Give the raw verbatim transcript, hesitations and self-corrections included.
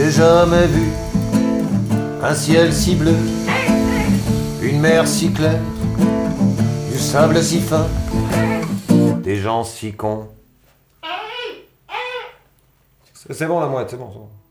J'ai jamais vu un ciel si bleu, une mer si claire, du sable si fin, des gens si cons. C'est bon la mouette, c'est bon, c'est bon.